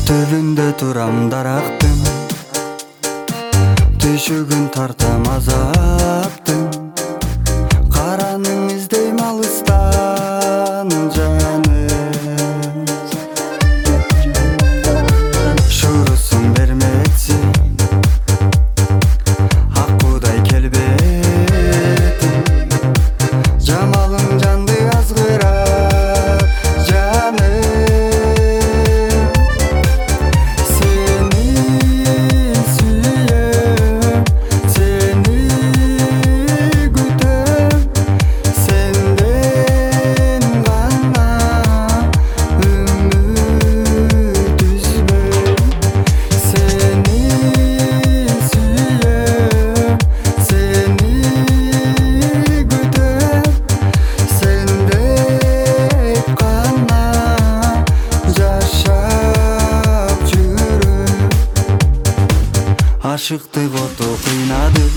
Түбүндө турам дарактын, түйшүгүн тартам азаптын. Караның издейм алыстан жаным, шурусун бермексиң ак куудай келбетиң. Жамалың жанды азгырат жаным, сени сүйөм, сени күтөм, сенден гана үмүт үзбөйм. Сени сүйөм, сени күтөм, сендей гана жашап жүрөм. Ашыктык оту кыйнады,